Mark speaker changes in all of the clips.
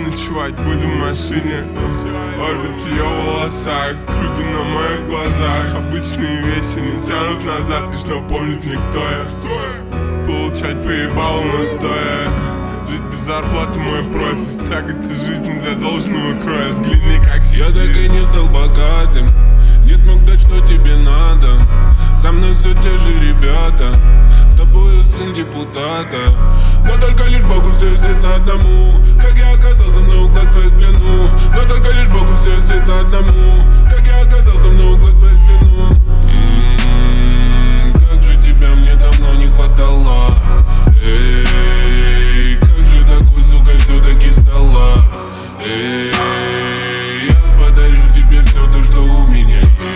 Speaker 1: ночевать будем в машине. Орбит в ее волосах, круги на моих глазах. Обычные вещи не тянут назад, лишь напомнит мне, кто я. Получать поебало настоя, жить без зарплаты мой профиль. Тяготы жизни для должного кроя. Взгляни, как сидит.
Speaker 2: Я так и не стал богатым, не смог дать, что тебе надо. Со мной все те же ребята, с тобою сын депутата. Но только лишь Богу все известно одному, как я оказался на углах твоих плену. Но только лишь Богу все известно одному, как я оказался на углах твоих плену. Как же тебя мне давно не хватало. Эй, как же такой, сука, все-таки стала. Эй, я подарю тебе все то, что у меня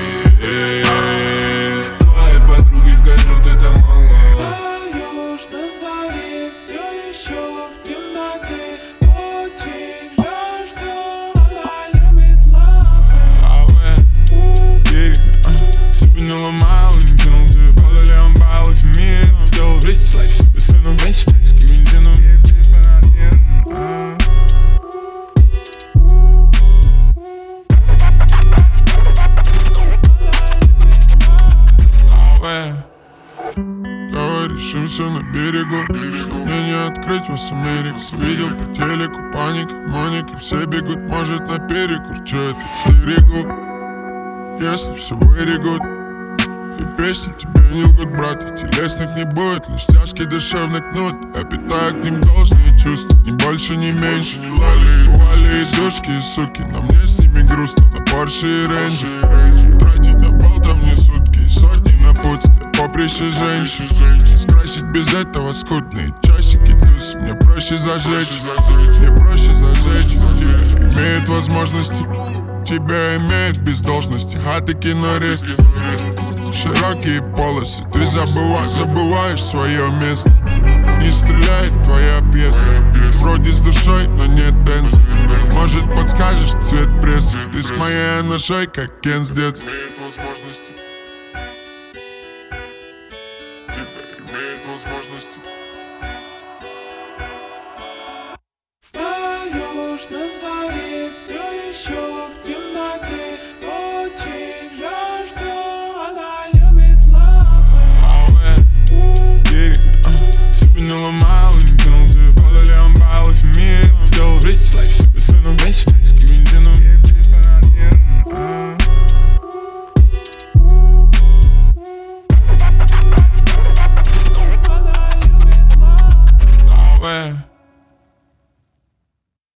Speaker 2: есть. Твоей подруге скажу, ты там мало.
Speaker 3: Встаешь на заре, все еще в темноте. Очень жаль, что она любит лапы.
Speaker 1: Гири, себе не ломал, не кинул тебе подали амбал эфемер. Сделал вместе слайк себе сыном, вместе с бензином. Решимся на берегу, что мне не открыть вас Америку. Видел по телеку паника, Моника, все бегут, может на перекур. Че это в стерегу, если все вырегут. И песни тебе не лгут, брат, и телесных не будет, лишь тяжкий душевный кнут. Я питаю к ним должные чувства, ни больше, ни меньше. Бывали и душки, и суки, но мне с ними грустно. На Порше и Рейнджи тратить на болтом не сутки, и сотни напутствия. Поприще женщин, скрасить без этого скудные часики туз. Мне проще зажечь, мне проще зажечь. Имеют возможности, тебя имеют без должности. Хаты, кинорест, широкие полосы. Ты забываешь свое место. Не стреляет твоя пьеса. Вроде с душой, но нет дэнса. Может подскажешь цвет прессы. Ты с моей ношой, как Кен с детства.
Speaker 3: Встаешь на заре, все еще в темноте.